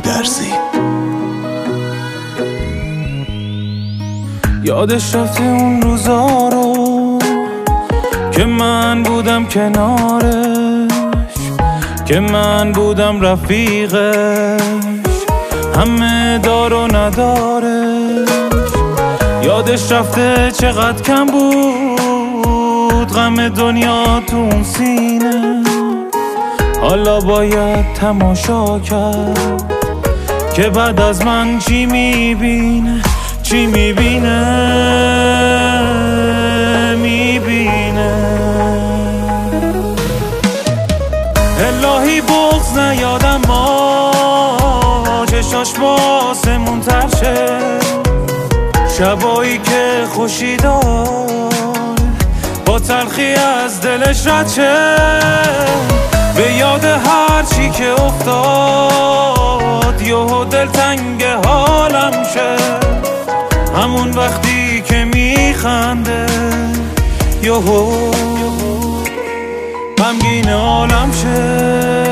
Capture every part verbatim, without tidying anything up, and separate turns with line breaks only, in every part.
گودرزی.
یادش رفته اون روزا رو که من بودم کنارش، که من بودم رفیقش، همه دار و ندارش. یادش رفته چقدر کم بود غم دنیا تو اون سینه. حالا باید تماشا کرد که بعد از من چی میبینه، چی میبینه، میبینه. الهی بغض نیادم ما چشاش باسمون تر شه، شبایی که خوشی دار با تلخی از دلش رد شه. به یاد هر چی که افتاد یهو دلتنگ حالم شه. همون وقتی که میخنده یهو غمگین عالم شه.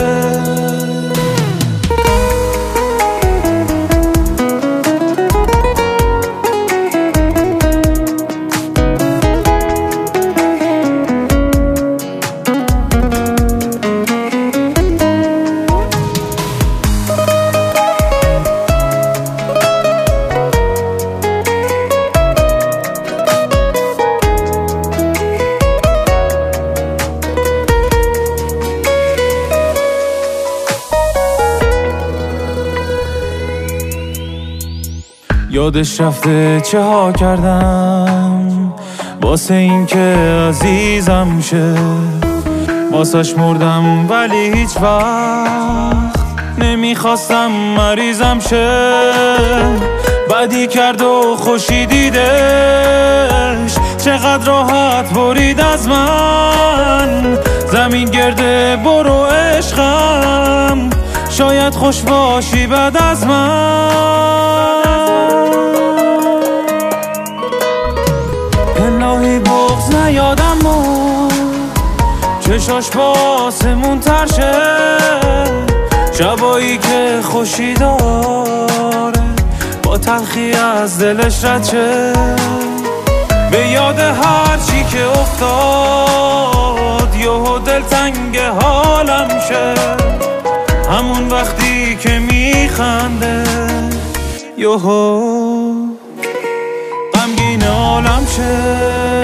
یادش رفته چه ها کردم واسه این که عزیزم شه. واسش مردم ولی هیچ وقت نمیخواستم مریضم شه. بدی کرد و خوشی دیدش چقدر راحت برید از من. زمین گرده برو عشقم شاید خوش باشی بعد از من. الهی بغض نیادم ما چشاش باسمون تر شه، شبایی که خوشی داره با تلخی از دلش رد شه. به یاد هر چی که افتاد یهو دلتنگ حالم شه. همون وقتی که میخنده یهو غمگین عالم شه.